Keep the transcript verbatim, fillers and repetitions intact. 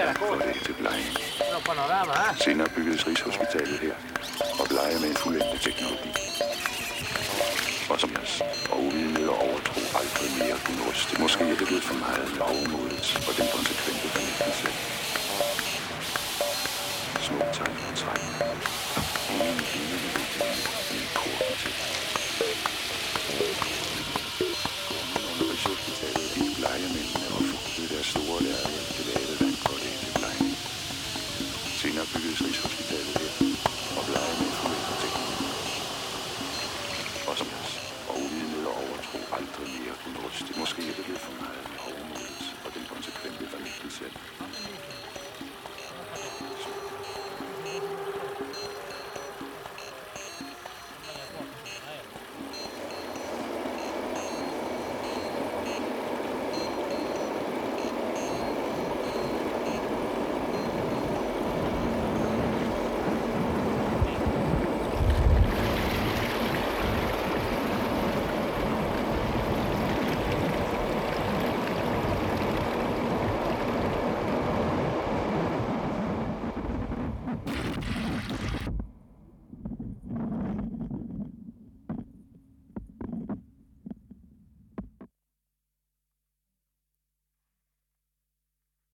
for det til plejen. Senere byggedes Rigshospitalet her, og pleje med en fuldendt teknologi. Og som os, og uvidende og overtro aldrig mere kunne ryste. Måske er det blevet for meget overmodet og den konsekvente fornægtelse. Små tegn og træk. Ingen lille udvikling i porten til